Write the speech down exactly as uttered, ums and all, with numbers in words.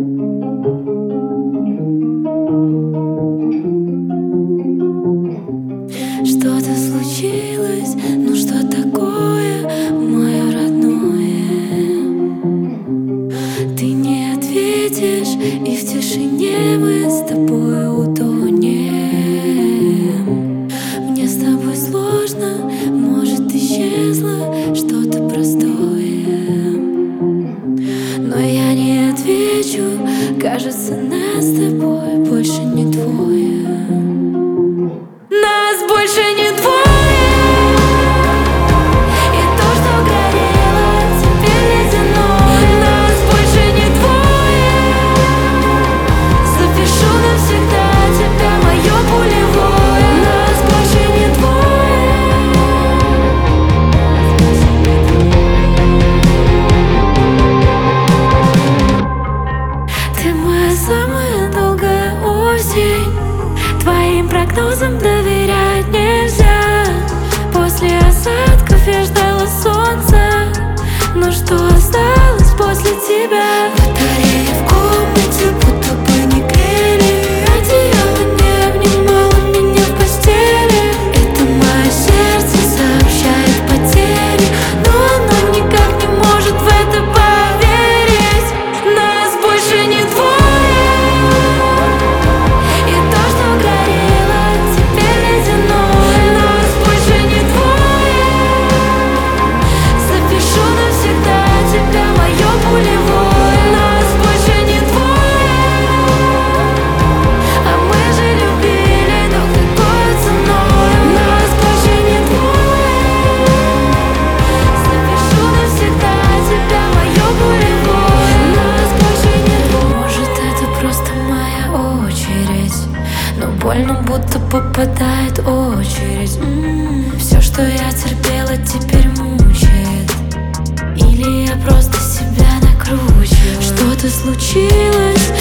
Что-то случилось, ну что такое, мое родное? Ты не ответишь, и в тишине мы с тобой утонем. Мне с тобой сложно, может, исчезло что-то простое, но я не отвечу, кажется, нас с тобой больше не двое. Нас больше не двое, и то, что горело, теперь ледяное. Нас больше не двое, запишу навсегда тебя, мое пулевое. Нас больше не двое. Ты моя самая долгая осень, твоим прогнозам доверять нельзя. После осадков я ждала солнца, но что осталось после тебя? Батареи в комнате будто бы не грели, одеяло не обнимало меня в постели. Это мое сердце сообщает потери, но оно никак не может в это поверить. Нас больше не двое, и то, что горело, теперь ледяное. Нас больше не двое, запишу навсегда тебя, мое пулевое. Нас больше не двое, а мы же любили, но какой ценой? Нас больше не двое, запишу навсегда тебя, мое пулевое. Нас больше не двое. Может, это просто моя очередь, но больно, будто попадает очередь. М-м, все, что я терпела, теперь мучает. Или я просто себя накручиваю? Что-то случилось,